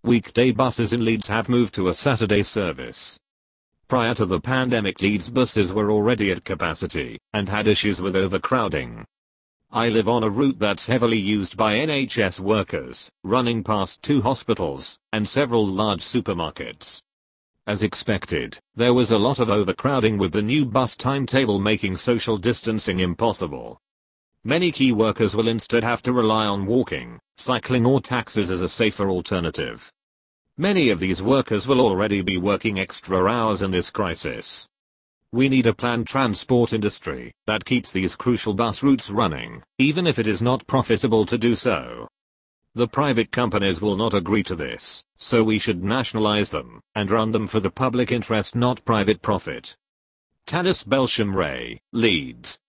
Weekday buses in Leeds have moved to a Saturday service. Prior to the pandemic, Leeds buses were already at capacity and had issues with overcrowding. I live on a route that's heavily used by NHS workers, running past 2 hospitals and several large supermarkets. As expected, there was a lot of overcrowding, with the new bus timetable making social distancing impossible. Many key workers will instead have to rely on walking, cycling or taxis as a safer alternative. Many of these workers will already be working extra hours in this crisis. We need a planned transport industry that keeps these crucial bus routes running, even if it is not profitable to do so. The private companies will not agree to this, so we should nationalize them and run them for the public interest, not private profit. Tanis Belsham Ray, Leeds.